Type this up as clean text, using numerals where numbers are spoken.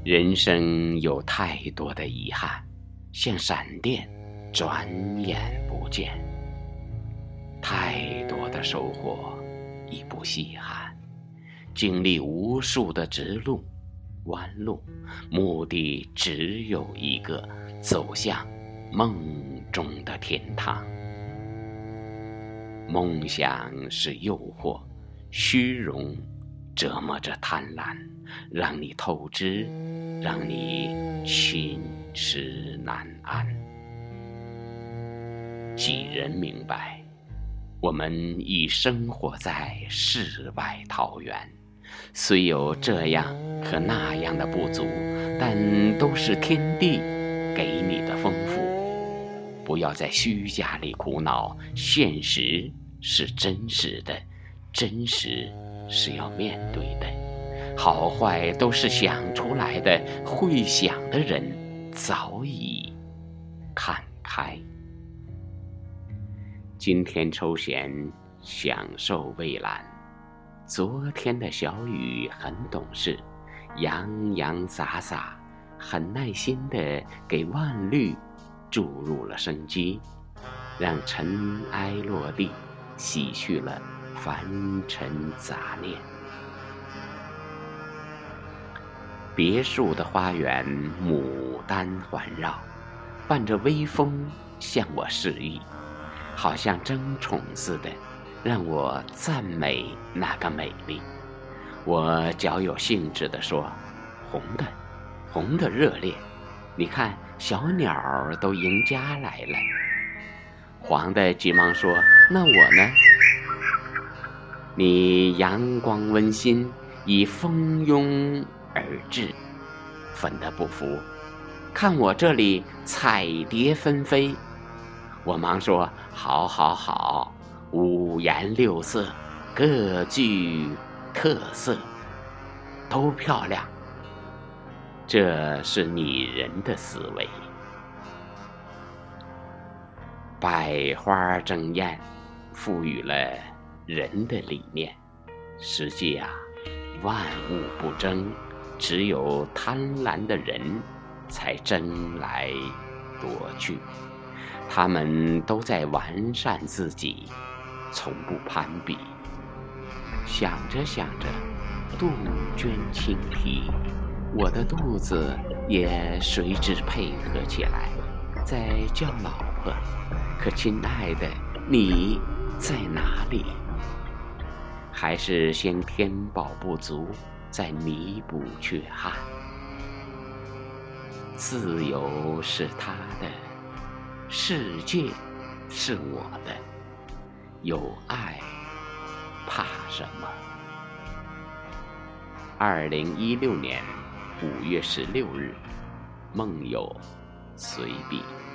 人生有太多的遗憾，像闪电，转眼不见；太多的收获，已不稀罕。经历无数的直路、弯路，目的只有一个，走向梦中的天堂。梦想是诱惑，虚荣折磨着贪婪，让你透支，让你寝食难安。几人明白，我们已生活在世外桃源，虽有这样和那样的不足，但都是天地给你的丰富。不要在虚假里苦恼，现实是真实的，真实是要面对的，好坏都是想出来的，会想的人早已看开。今天抽闲，享受蔚蓝。昨天的小雨很懂事，洋洋洒洒，很耐心地给万绿注入了生机，让尘埃落地，洗去了凡尘杂念。别墅的花园，牡丹环绕，伴着微风向我示意，好像争宠似的，让我赞美那个美丽。我较有兴致地说，红的热烈，你看小鸟都迎家来了。黄的急忙说，那我呢？你阳光温馨，已蜂拥而至。粉的不服，看我这里彩蝶纷飞。我忙说，好好好，五颜六色，各具特色，都漂亮。这是拟人的思维。百花争艳，赋予了人的理念。实际啊，万物不争，只有贪婪的人才争来夺去。他们都在完善自己，从不攀比。想着想着，杜鹃轻啼，我的肚子也随之配合起来，在叫老婆。可亲爱的，你在哪里？还是先填饱不足，再弥补缺憾。自由是他的，世界是我的，有爱怕什么？2016年5月16日，梦有随笔。